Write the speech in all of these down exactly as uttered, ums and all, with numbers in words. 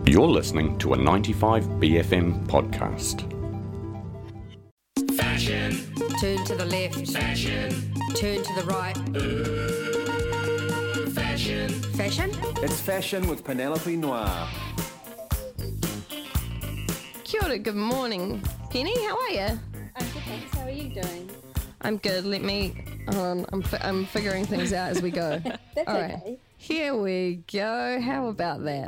You're listening to a ninety-five B F M podcast. Fashion. Turn to the left. Fashion. Turn to the right. Ooh, fashion. Fashion? It's Fashion with Penelope Noir. Kia ora, good morning. Penny, how are you? I'm good, thanks. How are you doing? I'm good. Let me... Hold on. I'm, fi- I'm figuring things out as we go. That's All right. okay. Here we go. How about that?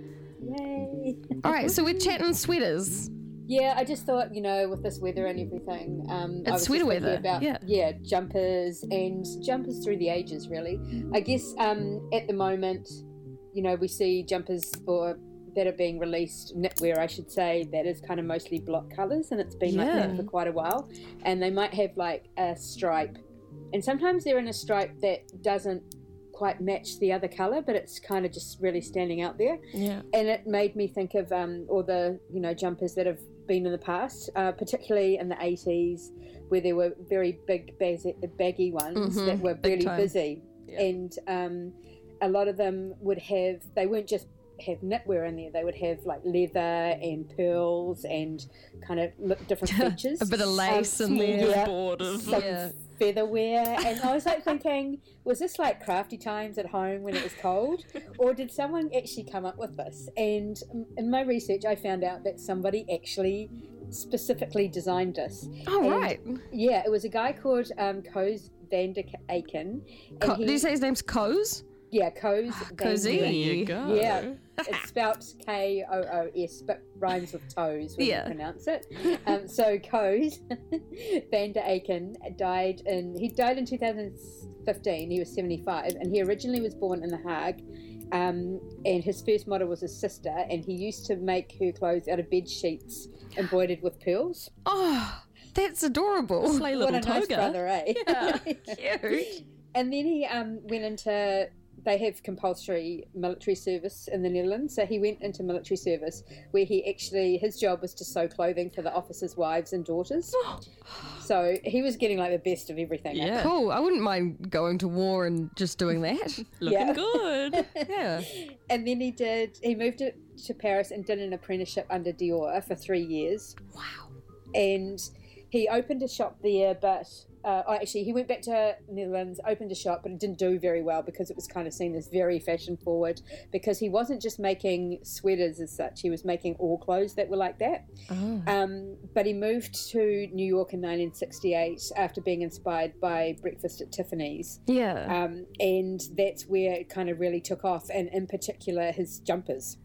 Yay. All right, so we're chatting sweaters. Yeah, I just thought, you know, with this weather and everything, um, It's I was sweater just thinking weather, about yeah. yeah, jumpers and jumpers through the ages, really. I guess um, at the moment, you know, we see jumpers or that are being released, knitwear, I should say, that is kind of mostly block colours, and it's been like Yeah. that for quite a while. And they might have like a stripe, and sometimes they're in a stripe that doesn't quite match the other colour, but it's kind of just really standing out there. Yeah. And it made me think of um, all the, you know, jumpers that have been in the past, uh, particularly in the eighties, where there were very big baggy, baggy ones Mhm, that were big really time. busy. Yeah. And um, a lot of them would have, they weren't just have knitwear in there, they would have like leather and pearls and kind of li- different features. A bit of lace Um, in there. yeah, Board of, some yeah. featherwear. And I was like thinking, was this like crafty times at home when it was cold, or did someone actually come up with this? And in my research I found out that somebody actually specifically designed this. Oh, And, right. Yeah, it was a guy called um, Koos van der Aken. and Co- he- Did you say his name's Coz? Yeah, Koos van Cozy. der- There you go. Yeah, it's spelt K O O S, but rhymes with toes when Yeah. you pronounce it. Um, so Koos van der Aken died in, he died in two thousand fifteen, he was seventy-five, and he originally was born in The Hague, um, and his first model was his sister, and he used to make her clothes out of bed sheets embroidered with pearls. Oh, that's adorable. Slay little What a nice toga. brother, eh? Yeah, cute. And then he um, went into, they have compulsory military service in the Netherlands, so he went into military service where he actually, his job was to sew clothing for the officers' wives and daughters. So he was getting like the best of everything. Yeah. Cool. I wouldn't mind going to war and just doing that. Looking Yeah. good. Yeah. And then he did, he moved to, to Paris and did an apprenticeship under Dior for three years. Wow. And he opened a shop there, but uh, oh, actually he went back to Netherlands, opened a shop, but it didn't do very well because it was kind of seen as very fashion forward, because he wasn't just making sweaters as such, he was making all clothes that were like that. Oh. Um, but he moved to New York in nineteen sixty-eight after being inspired by Breakfast at Tiffany's, Yeah. um, and that's where it kind of really took off, and in particular his jumpers.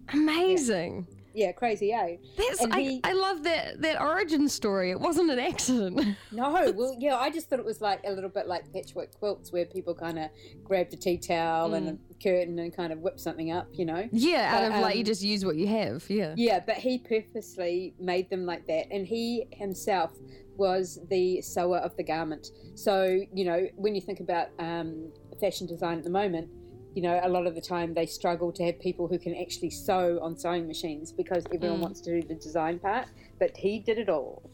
Amazing. Yeah, crazy, eh? That's And I, he- I love that that origin story. It wasn't an accident. No, well, yeah, I just thought it was like a little bit like patchwork quilts, where people kind of grabbed a tea towel and a curtain and kind of whip something up, you know? Yeah, out But, of like um, you just use what you have. Yeah. Yeah, but he purposely made them like that, and he himself was the sewer of the garment. So, you know, when you think about um, fashion design at the moment, you know, a lot of the time they struggle to have people who can actually sew on sewing machines because everyone wants to do the design part, but he did it all.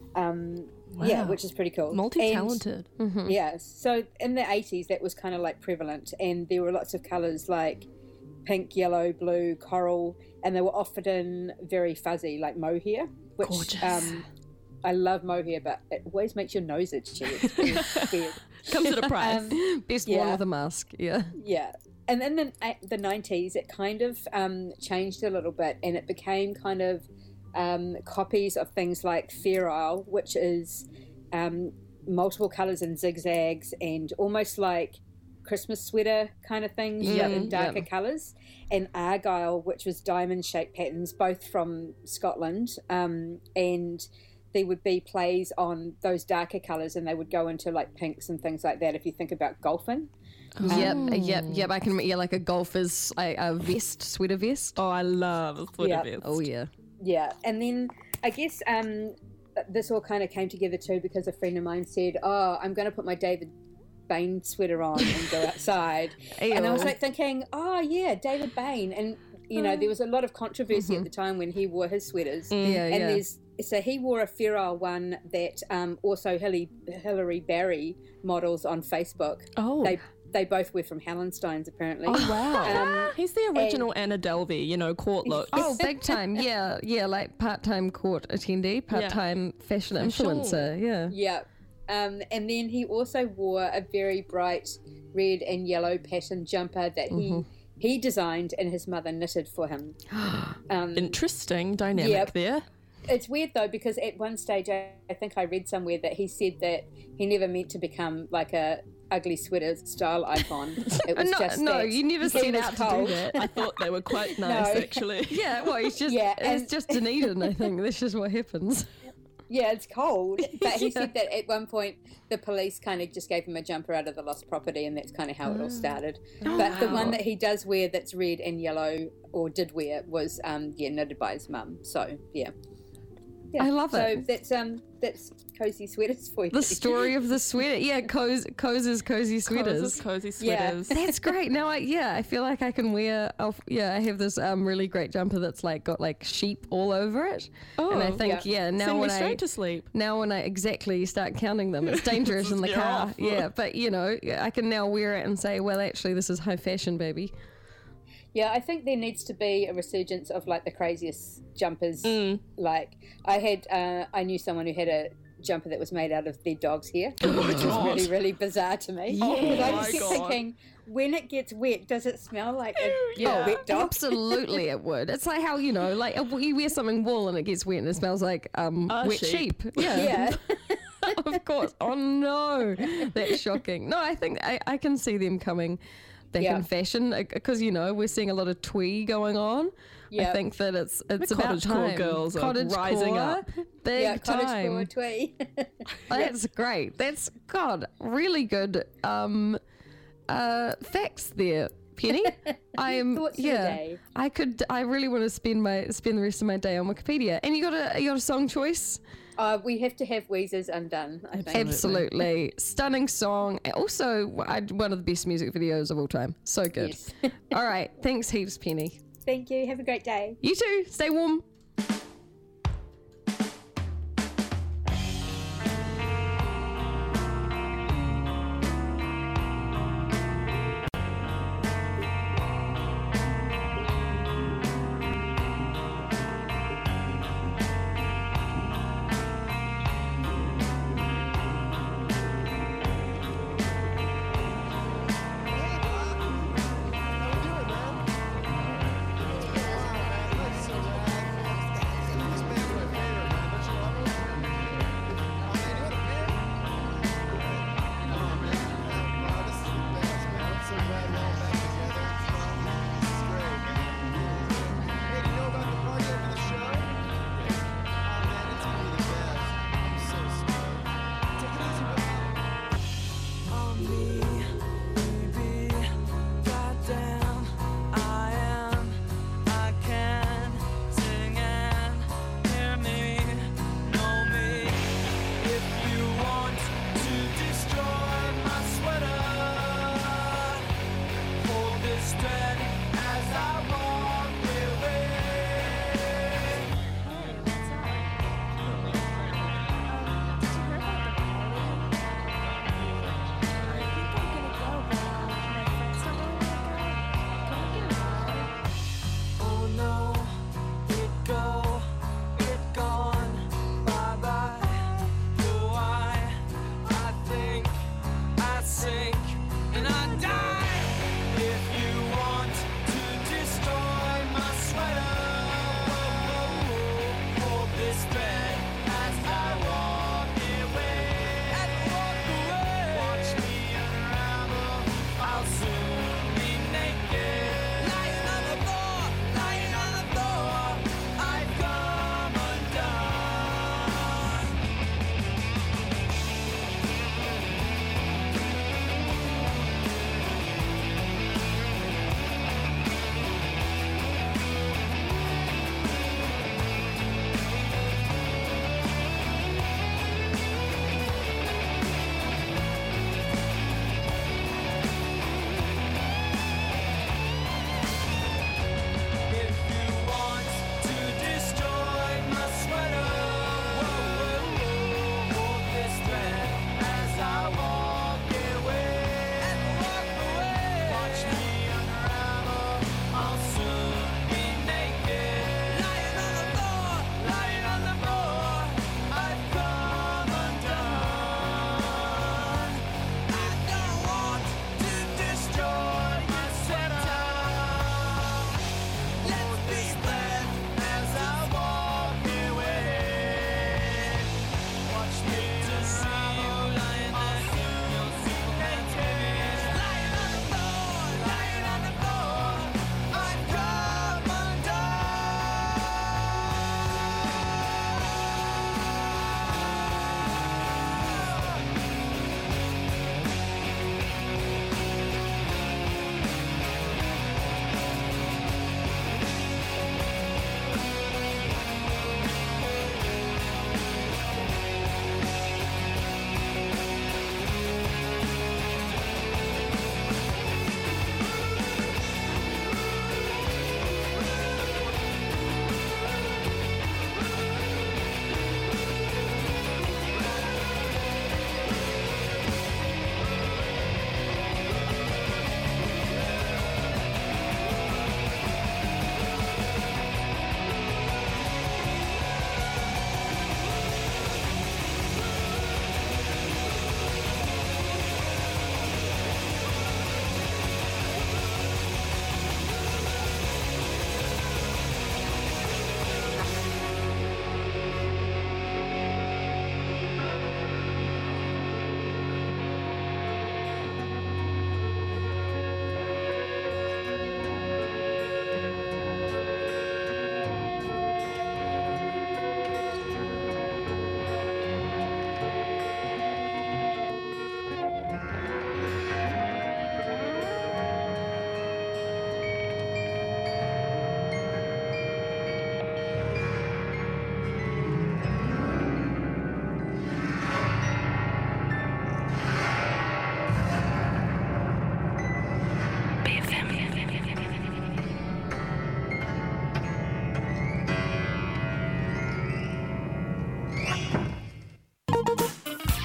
Um, Yeah, Wow. which is pretty cool. Multi-talented. And, yeah, so in the eighties that was kind of like prevalent, and there were lots of colours like pink, yellow, blue, coral, and they were often very fuzzy, like mohair, which Gorgeous. um, I love mohair, but it always makes your nose itchy. It's weird. weird. Comes at a price. Um, Best one yeah. with a mask. Yeah. Yeah. And in the, the nineties, it kind of um, changed a little bit, and it became kind of um, copies of things like Fair Isle, which is um, multiple colours and zigzags and almost like Christmas sweater kind of things, but in Mm, darker yeah. colours, and Argyle, which was diamond-shaped patterns, both from Scotland, um, and there would be plays on those darker colours, and they would go into like pinks and things like that if you think about golfing. Yep. Yep. Yep. I can. Yeah, like a golfer's a, a vest, sweater vest. Oh, I love a sweater Yeah. vest. Oh yeah. Yeah, and then I guess um, this all kind of came together too because a friend of mine said, "Oh, I'm going to put my David Bain sweater on and go outside," and I was Ew. like thinking, "Oh yeah, David Bain," and you know there was a lot of controversy at the time when he wore his sweaters, Yeah. and Yeah. there's so he wore a Fair Isle one that um, also Hilary, Hilary Barry models on Facebook. Oh. They they both were from Hallensteins, apparently. Oh, wow. Um, He's the original Anna Delvey, you know, court look. Oh, big time. Yeah, yeah, like part-time court attendee, part-time fashion influencer. Yeah. Yeah. Um, and then he also wore a very bright red and yellow pattern jumper that he Mm-hmm. he designed and his mother knitted for him. Um, Interesting dynamic Yep. there. it's weird though, because at one stage I, I think I read somewhere that he said that he never meant to become like a ugly sweater style icon. It was no, just no, that you never he set was out to cold. do that. I thought they were quite nice, No. actually. Yeah, well, he's just, Yeah, it's and- just Dunedin, I think. That's just what happens. Yeah, it's cold. But he said that at one point the police kind of just gave him a jumper out of the lost property, and that's kind of how it all started. But the one that he does wear that's red and yellow, or did wear, was um, yeah, knitted by his mum. So yeah. Yeah. I love so it. So that's um that's cozy sweaters for you. The story of the sweater. Yeah, Coz, Coz's cozy sweaters. Cozy, cozy Yeah. sweaters. That's great. Now, I yeah, I feel like I can wear. I'll, yeah, I have this um really great jumper that's like got like sheep all over it. Oh, and I think yeah. yeah, now Send me when straight I to sleep. now when I exactly start counting them, it's dangerous in the You're car. off. Yeah, but you know, I can now wear it and say, well, actually, this is high fashion, baby. Yeah, I think there needs to be a resurgence of like the craziest jumpers. Mm. Like I had, uh, I knew someone who had a jumper that was made out of their dog's hair, Oh which was really, really bizarre to me. Yeah. Because I Oh just my kept God. thinking, when it gets wet, does it smell like a Yeah. wet dog? Absolutely, it would. It's like how you know, like if you wear something wool and it gets wet and it smells like um A wet sheep. sheep. Yeah, Yeah. of course. Oh no, that's shocking. No, I think I, I can see them coming back Yeah. in fashion because you know we're seeing a lot of twee going on. I Yeah. think that it's it's The about cottagecore time. girls are Cottage rising core, up. big yeah, cottage time. core twee. That's great. That's God, really good um uh facts there, Penny. I'm Thoughts of the yeah. day. I could I really want to spend my spend the rest of my day on Wikipedia. And you got a you got a song choice? Uh, we have to have Weezer's Undone, I think. Absolutely. Stunning song. And also I, one of the best music videos of all time. So good. Yes. All right. Thanks heaps, Penny. Thank you. Have a great day. You too. Stay warm.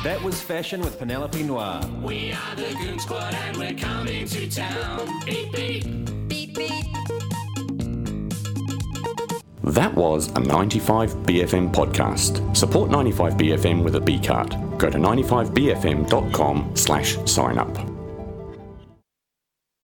That was Fashion with Penelope Noir. We are the Goon Squad and we're coming to town. Beep, beep. Beep, beep. That was a ninety-five B F M podcast. Support ninety-five B F M with a B card. Go to ninety-five B F M dot com slash sign up.